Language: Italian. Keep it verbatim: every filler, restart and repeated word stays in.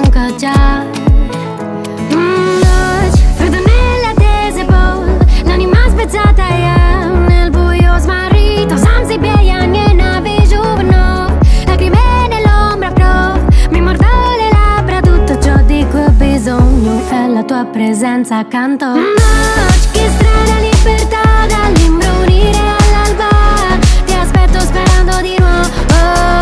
manca già. Mm, oggi, freddo nelle attese, poi l'anima spezzata è nel buio smarrito, senza bieia, niente giovane, lacrime nell'ombra prof, mi mordo le labbra, tutto ciò di cui ho bisogno è la tua presenza accanto. Mm, oggi, che strana libertà dall'imbrunire all'alba, ti aspetto sperando di nuovo.